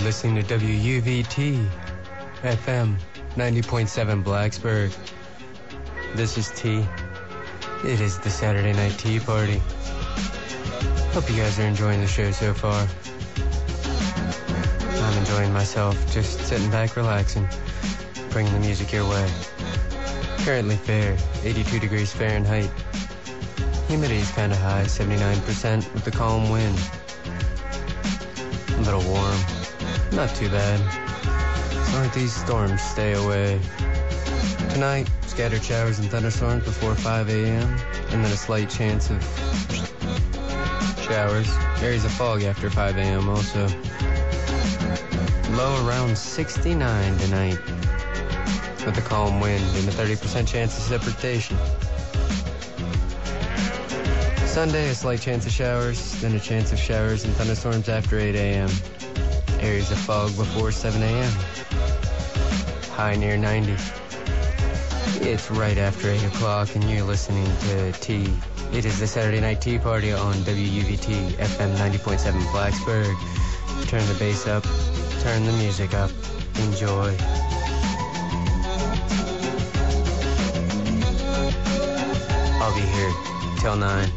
listening to WUVT FM 90.7 Blacksburg. This is T. It is the Saturday Night Tea Party. Hope you guys are enjoying the show so far. I'm enjoying myself, just sitting back, relaxing, bringing the music your way. Currently fair, 82 degrees Fahrenheit. Humidity is kind of high, 79% with the calm wind. A little warm, not too bad. As long as these storms stay away. Tonight, scattered showers and thunderstorms before 5 a.m. and then a slight chance of showers. Areas of fog after 5 a.m. also. Low around 69 tonight with a calm wind and a 30% chance of precipitation. Sunday, a slight chance of showers, then a chance of showers and thunderstorms after 8 a.m. Areas of fog before 7 a.m. High near 90. It's right after 8 o'clock and you're listening to T. It is the Saturday Night Tea Party on WUVT FM 90.7 Blacksburg. Turn the bass up, turn the music up, enjoy. I'll be here till 9.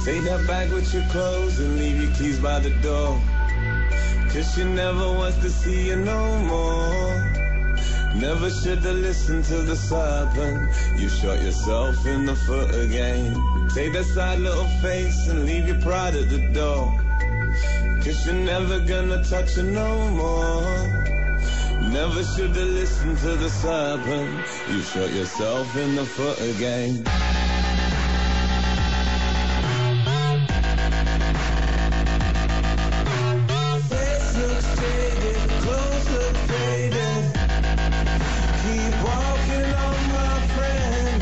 Take that bag with your clothes and leave your keys by the door. Cause she never wants to see you no more. Never should've listened to the serpent. You shot yourself in the foot again. Take that sad little face and leave your pride at the door. Cause you're never gonna touch her no more. Never should've listened to the serpent. You shot yourself in the foot again. Face looks faded, clothes look faded. Keep walking on, my friend.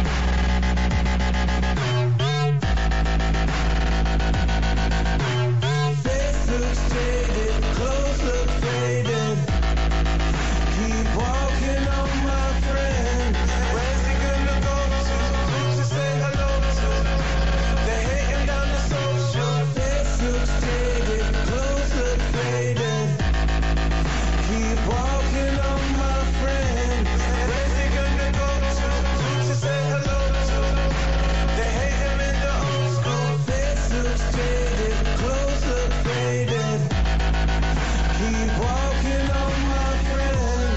Face looks faded, clothes look faded. Keep walking on, my friend. Where's he gonna go to? Who to say hello to? They're hating down the social. Face looks faded, clothes look faded. Keep walking on, my friend. Where's he gonna go to? Who to say hello to? They hate him in the old school. Face looks faded, clothes look faded. Keep walking on, my friend.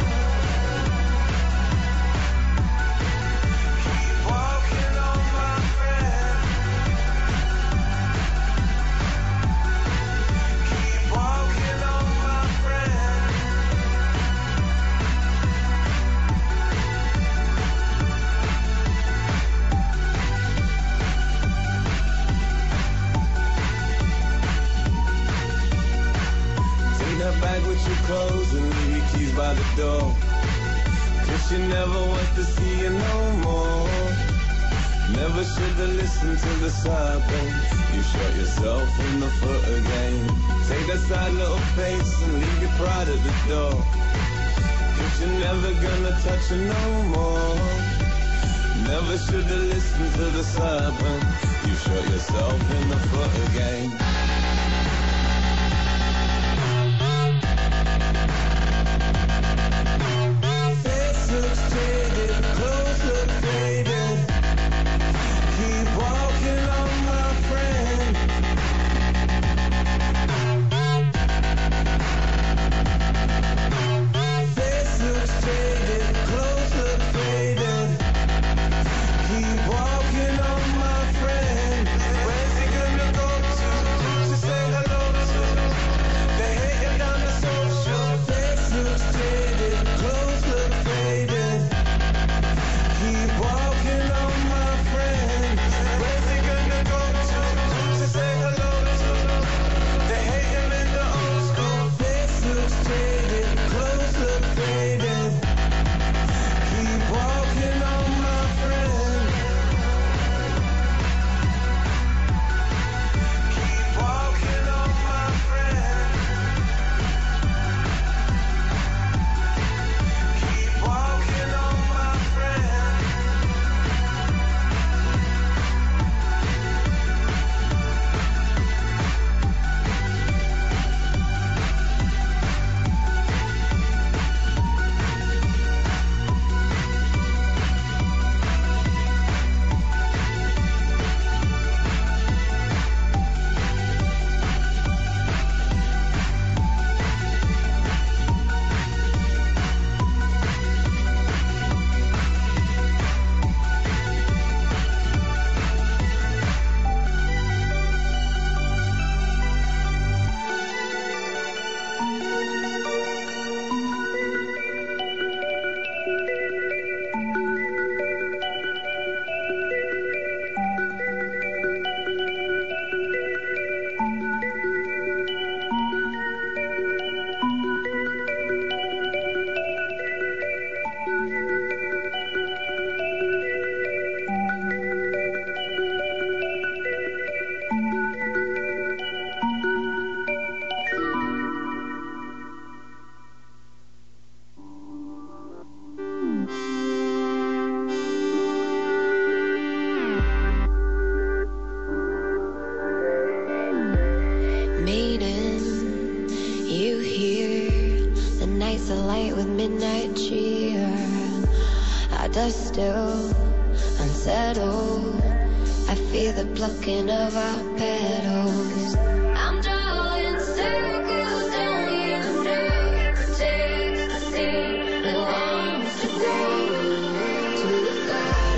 Keep walking on, my friend. Keep walking on, my friend. Take that bag with your clothes and leave your keys by the door. Cause she never wants to see you no more. Never should've listened to the serpent. You shot yourself in the foot again. Take that sad little face and leave your pride at the door. Cause you're never gonna touch her no more. Never should've listened to the serpent. You shot yourself in the foot again. Face looks faded, clothes look faded. Keep walking on, my friend. Face looks faded, clothes look faded. Keep walking on, my friend. Where's he gonna go to? Who to say hello to? They hate him down the social. Face looks faded, clothes look faded. Keep walking on, my friend. Where's he gonna go to? Who to say hello to? They hate him in the old school. Face looks faded, clothes look faded. Keep walking on, my friend. Keep walking on, my friend. Keep walking on, my friend. dust still unsettled. I feel the plucking of our petals. I'm drawing circles, don't you know? Protect the seed that wants to grow to the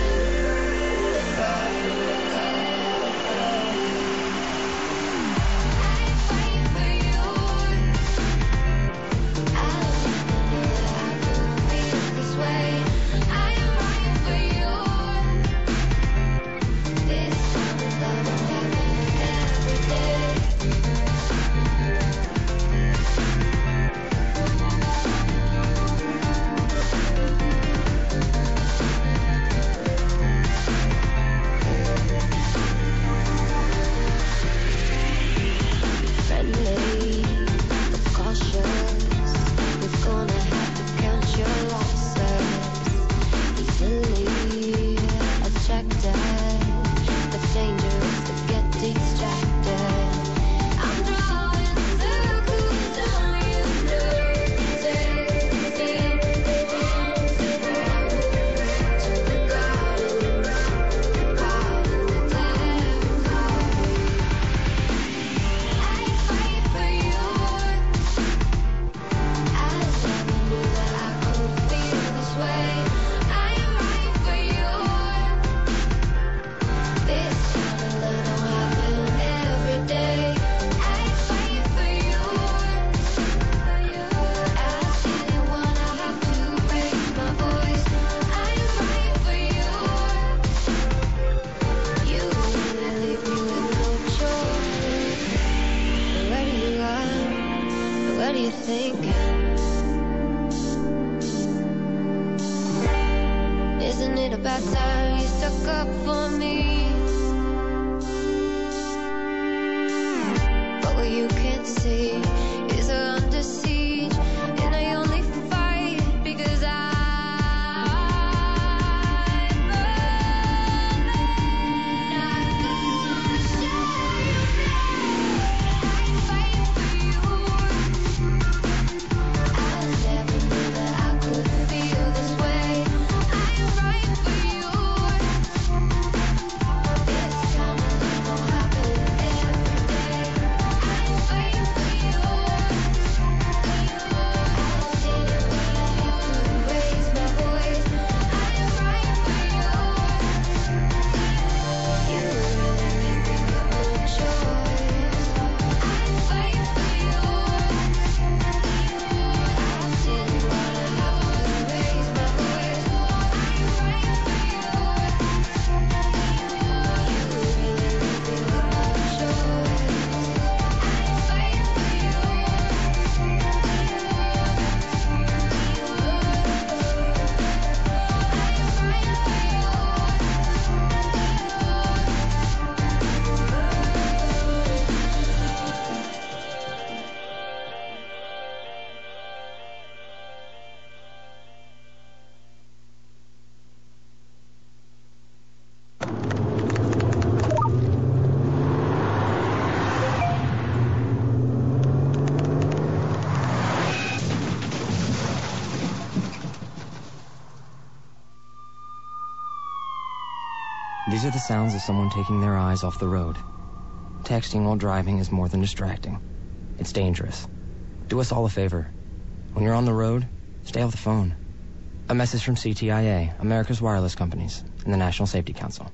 These are the sounds of someone taking their eyes off the road. Texting while driving is more than distracting. It's dangerous. Do us all a favor. When you're on the road, stay off the phone. A message from CTIA, America's Wireless Companies, and the National Safety Council.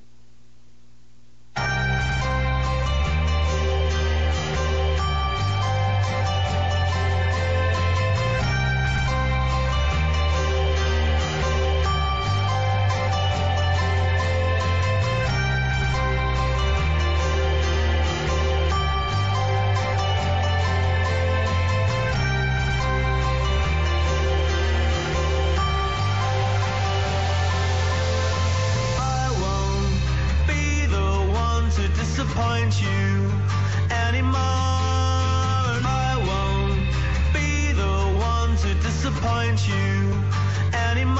Disappoint you anymore. I won't be the one to disappoint you anymore.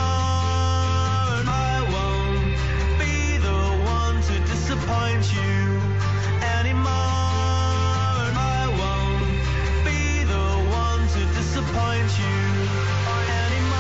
I won't be the one to disappoint you anymore. I won't be the one to disappoint you anymore.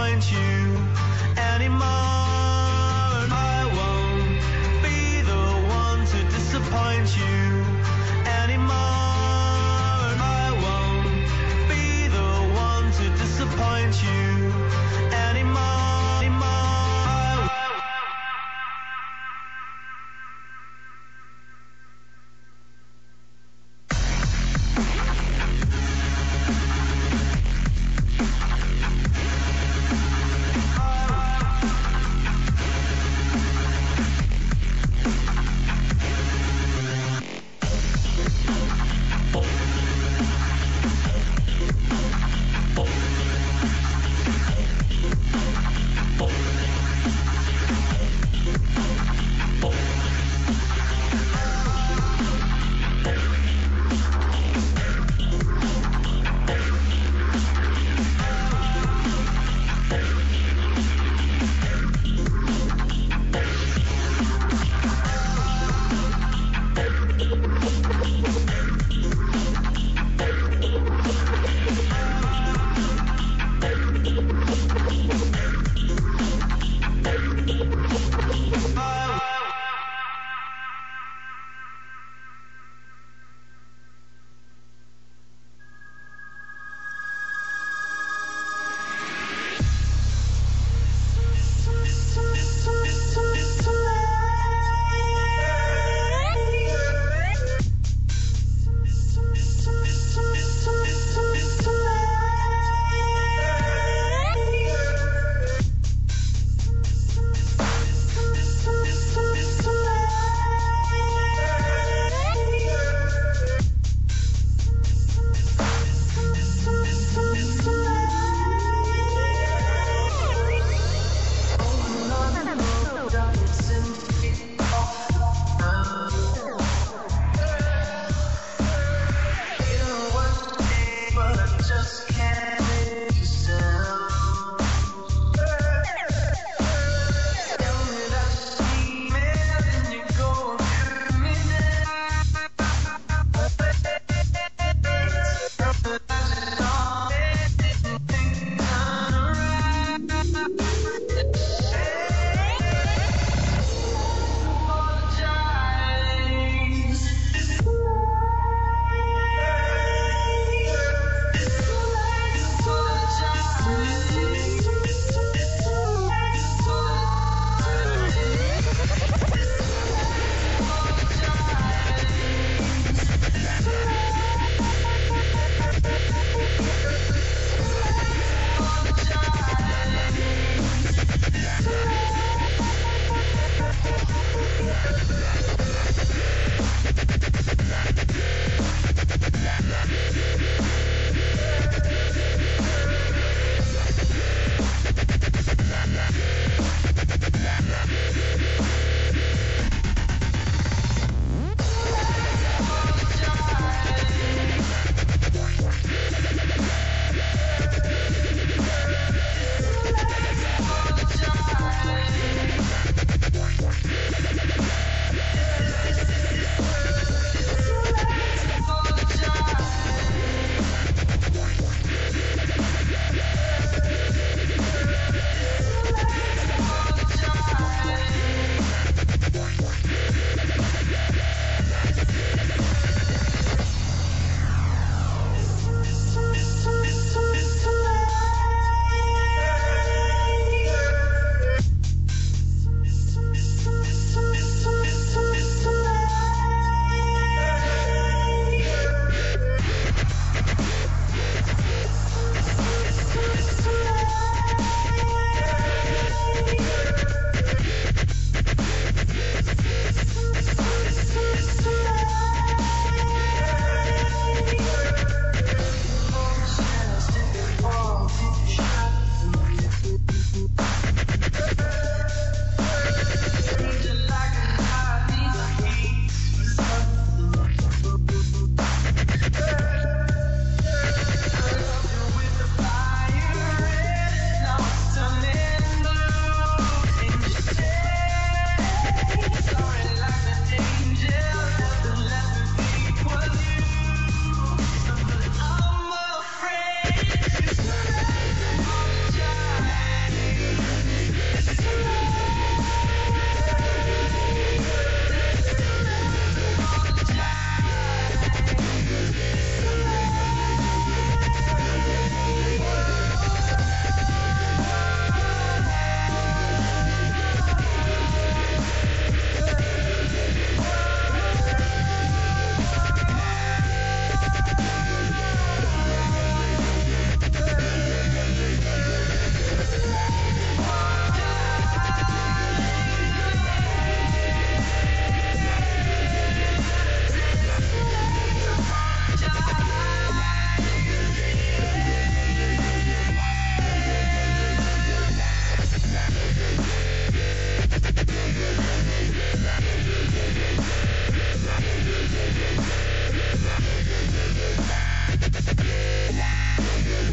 disappoint you anymore. And I won't be the one to disappoint you anymore. And I won't be the one to disappoint you anymore.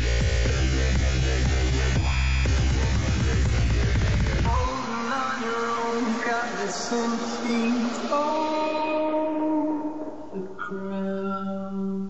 Holding on your own, got this some feet off the ground.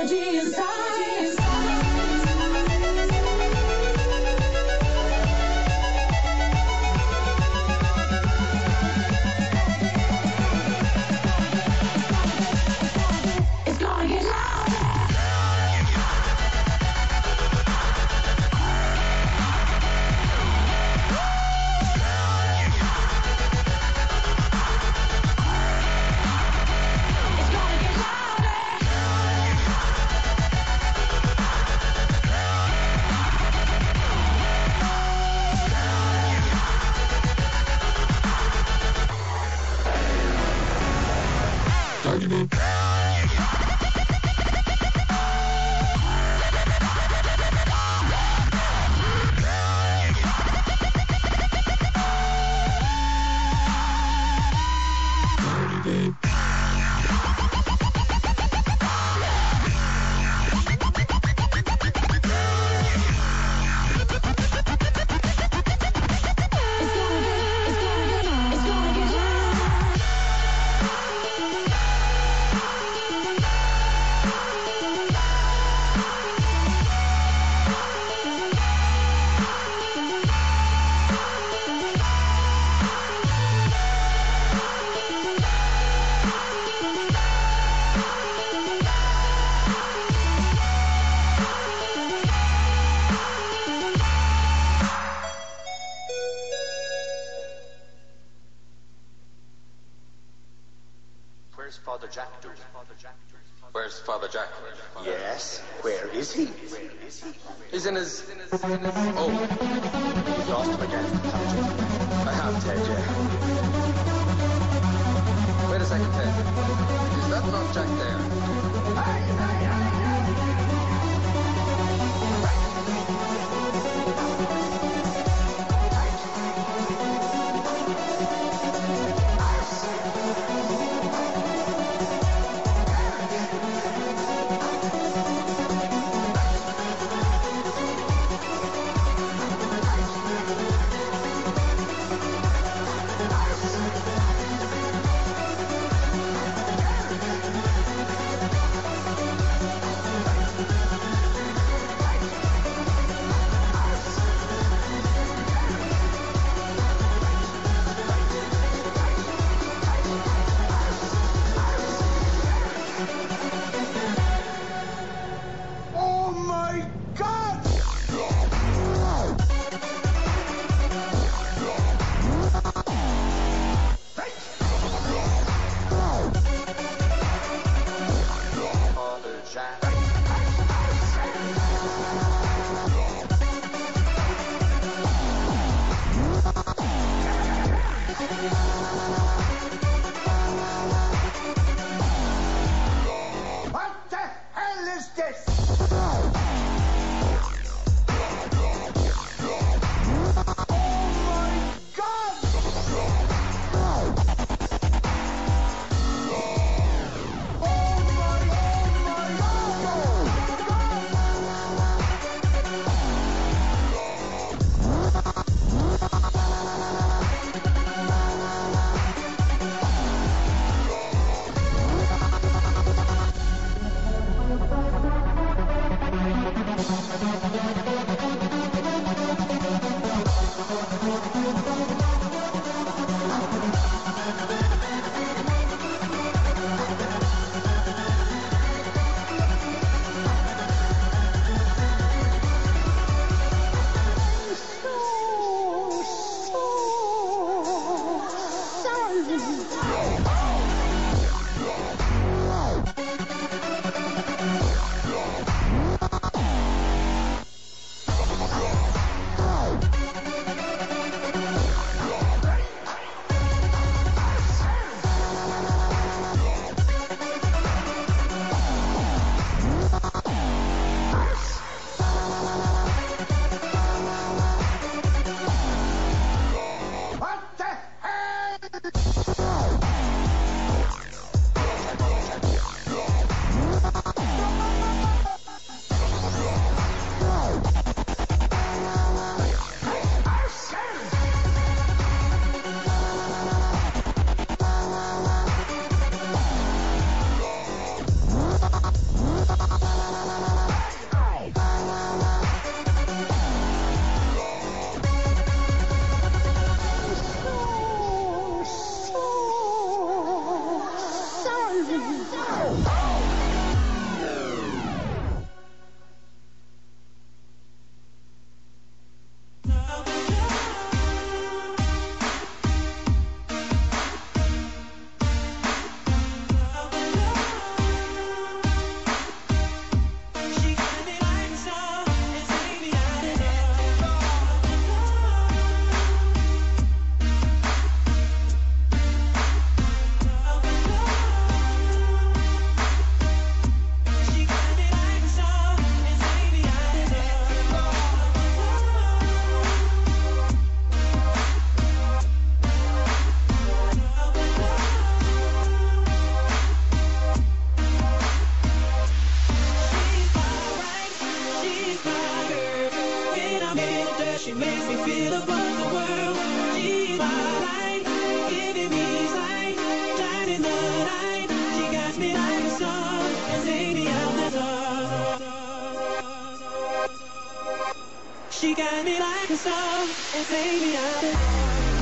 energy inside. It's gonna get louder. It's gonna get louder. It's gonna get louder. Where's Father Jack doing? Where's Father Jack? Yes, where is he? He's in his... Oh, You've lost him again, haven't you? I have, Ted, yeah. Wait a second, Ted. Is that not Jack there? Oh my God! Father Jack. What the hell is this? Oh my God! She makes me feel above the world. She's my light, giving me sight, shining the light. She got me like a star and take me out the dark. She got me like a star and take me out the dark.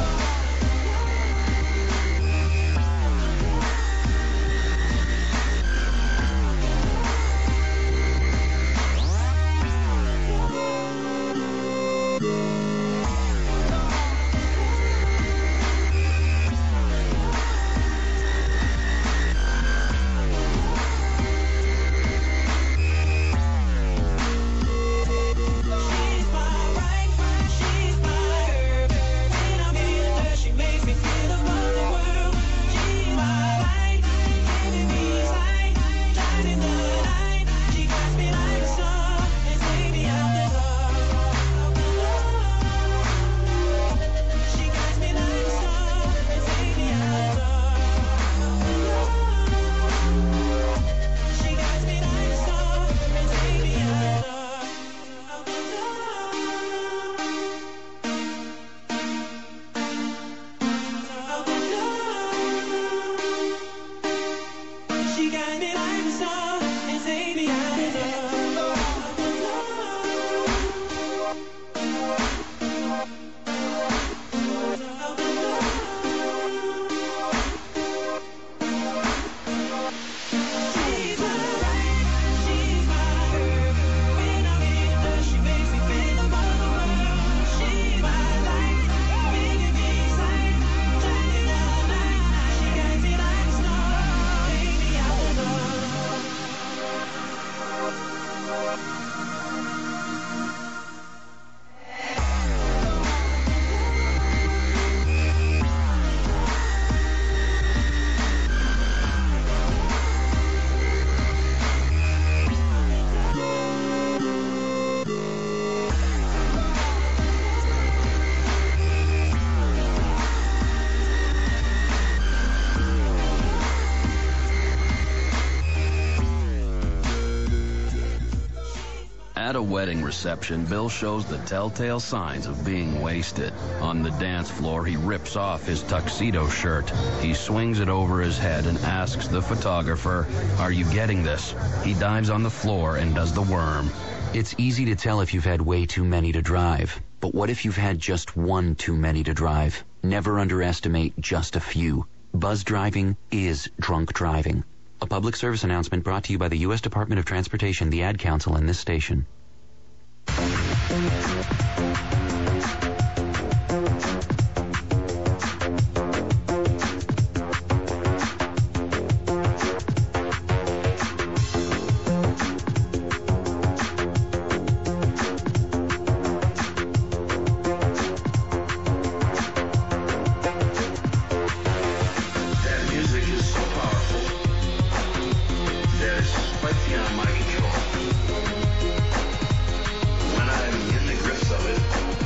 At a wedding reception, Bill shows the telltale signs of being wasted. On the dance floor, he rips off his tuxedo shirt. He swings it over his head and asks the photographer, "Are you getting this?" He dives on the floor and does the worm. It's easy to tell if you've had way too many to drive. But what if you've had just one too many to drive? Never underestimate just a few. Buzz driving is drunk driving. A public service announcement brought to you by the U.S. Department of Transportation, the Ad Council, and this station. When I'm in the grips of it,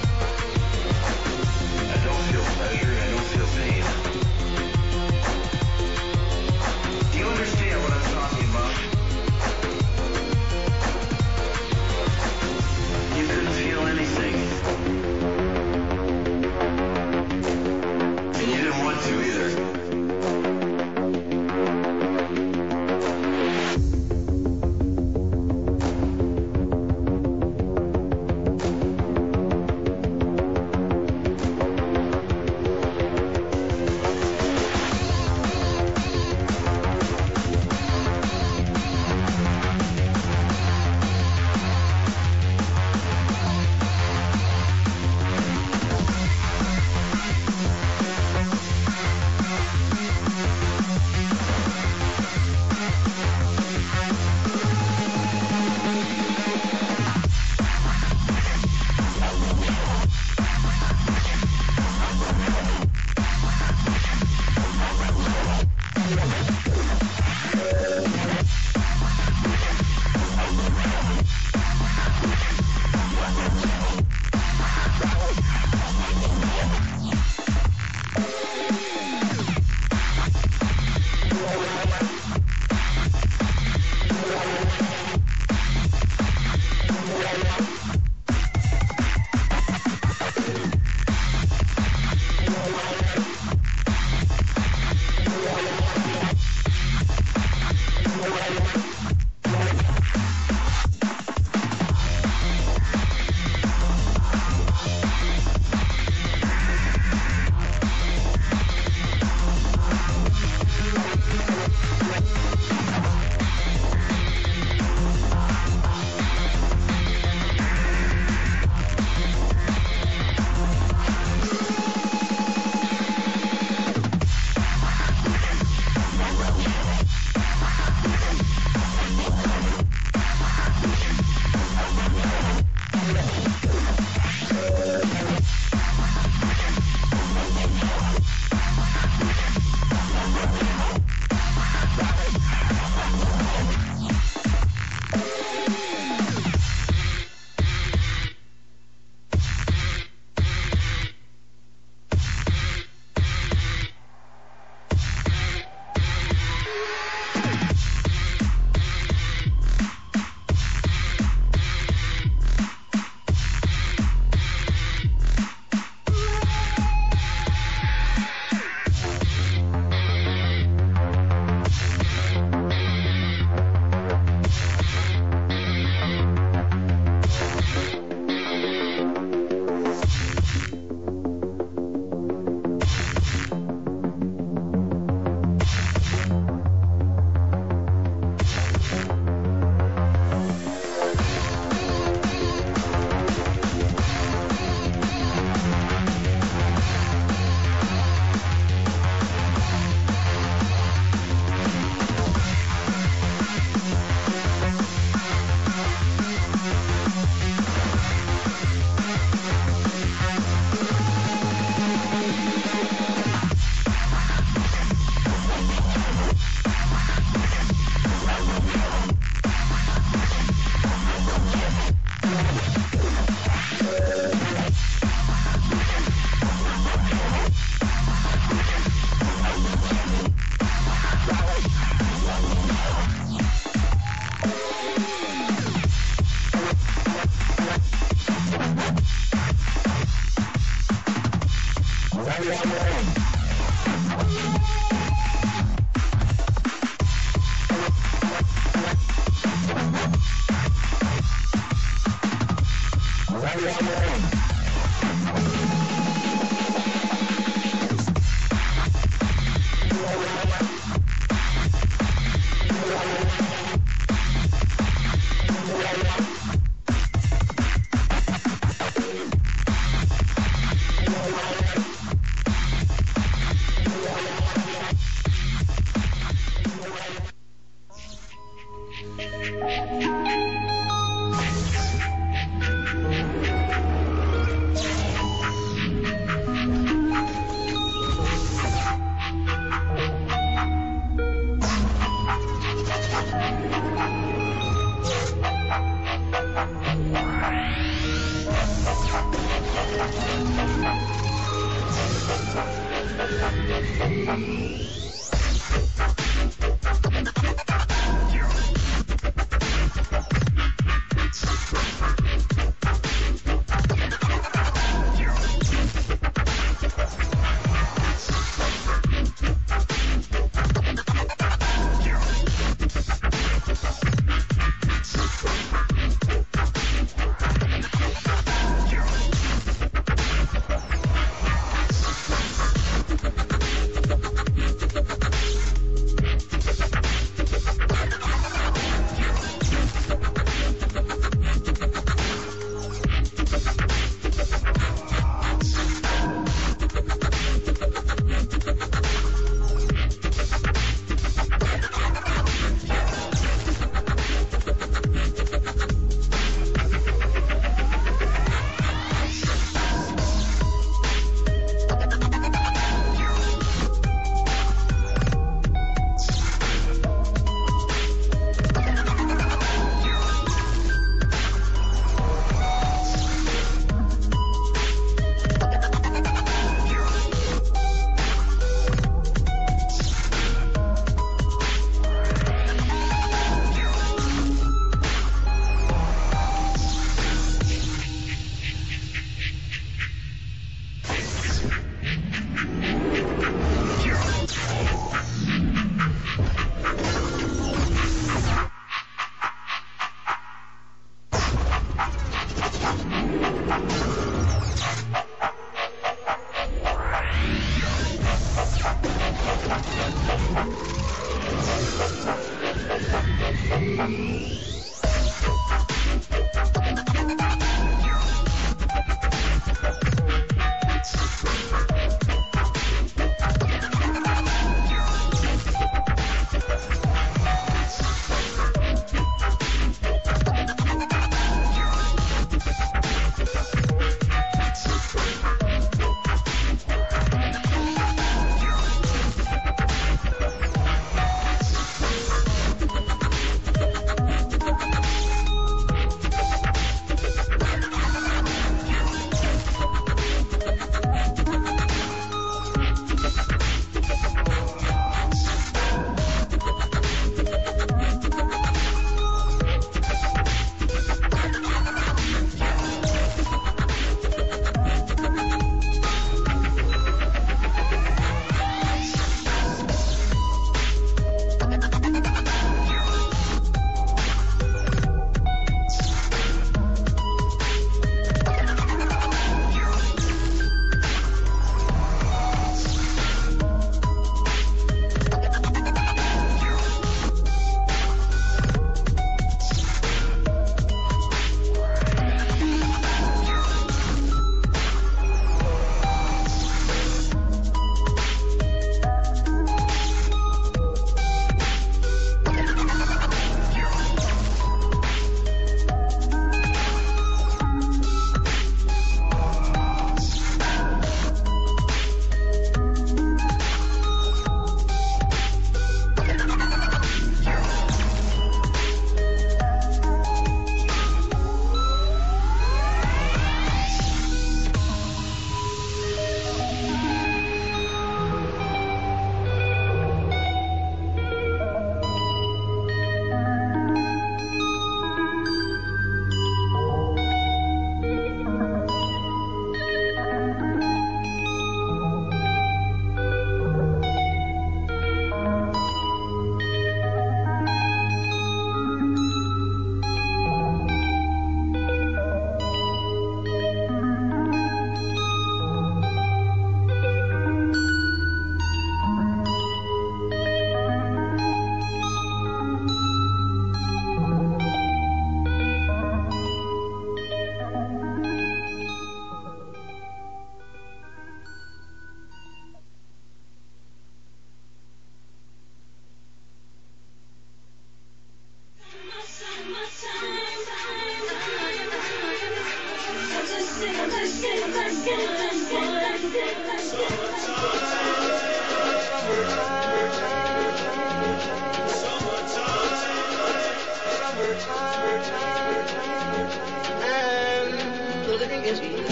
And the living is easy.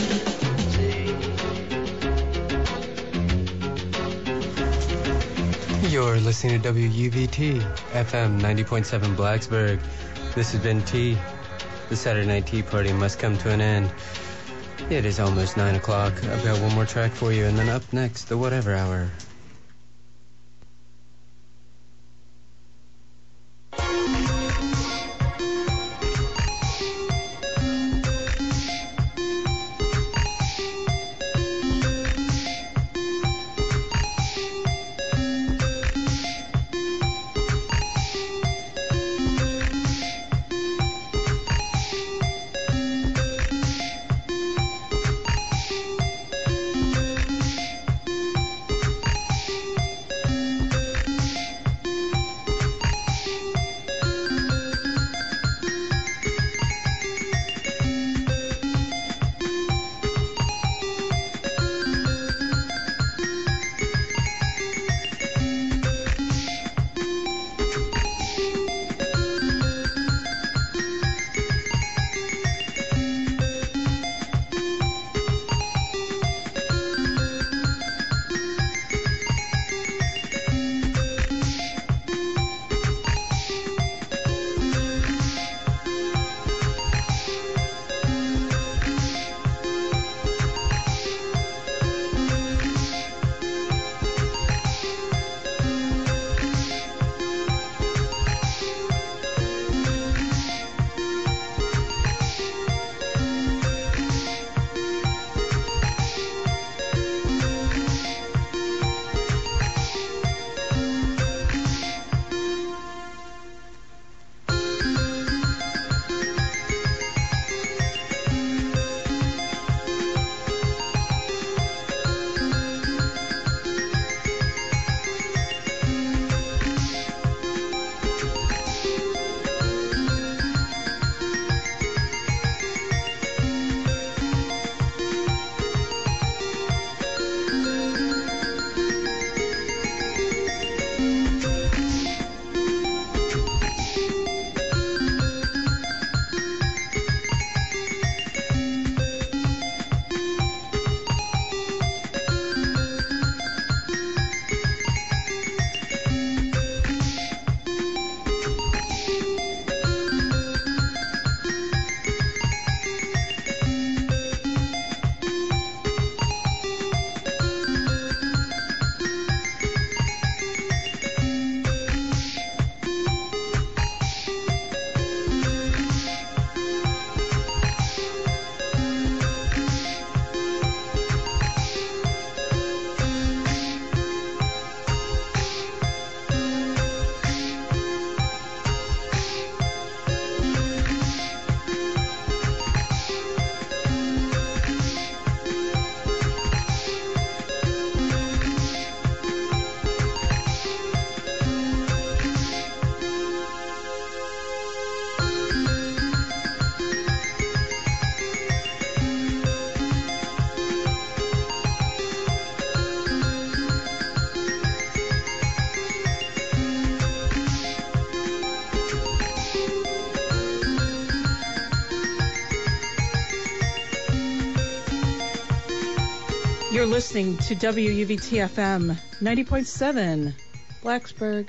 You're listening to WUVT, FM 90.7 Blacksburg. This has been Tea. The Saturday Night Tea Party must come to an end. It is almost 9 o'clock. I've got one more track for you, and then up next, the Whatever Hour. You're listening to WUVT FM 90.7, Blacksburg.